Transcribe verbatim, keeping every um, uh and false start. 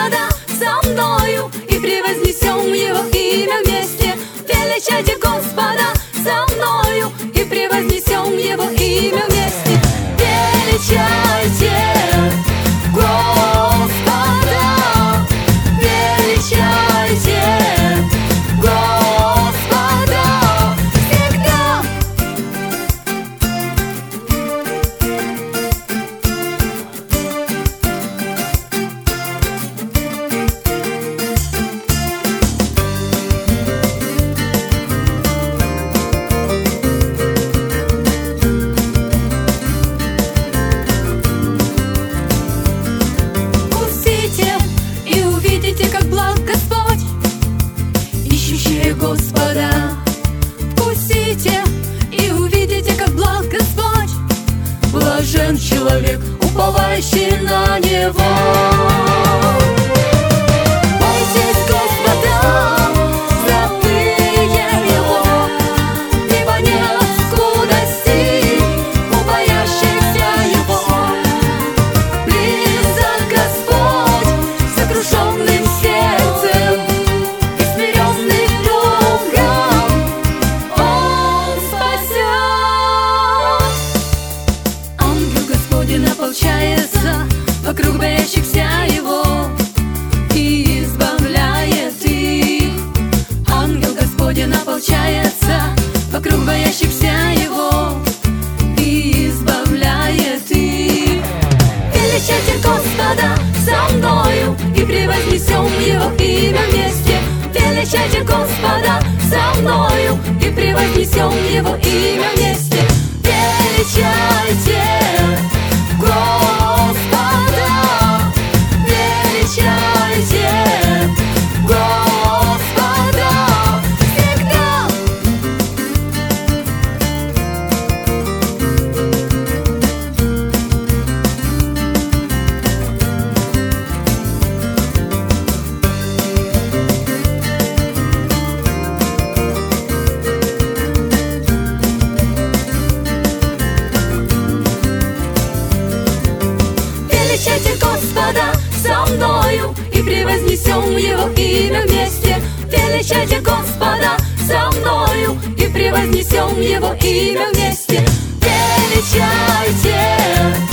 Господа со мною, и превознесем Его имя вместе. Величайте Господа со мною, и превознесем Его имя вместе. Величайте Господа, величайте Господа всегда. Господа, вкусите и увидите, как благ Господь. Блажен человек, уповающий на Него. Бойтесь Господа, святые Его, ибо нет скудости у боящихся Его. Близок Господь сокрушенным сердцем и смиренным духом Он спасет. Ангел Господень ополчается вокруг боящихся Его и избавляет их. Ангел Господень ополчается вокруг боящихся Его и избавляет их. Величайте Господа со мною, и превознесем Его имя вместе. Величайте Господа со мною, и превознесем Его имя вместе. Величайте Господа, величайте Господа всегда. Величайте Господа со мною, и превознесем Его имя вместе. Величайте Господа со мною, и превознесем Его имя вместе. Величайте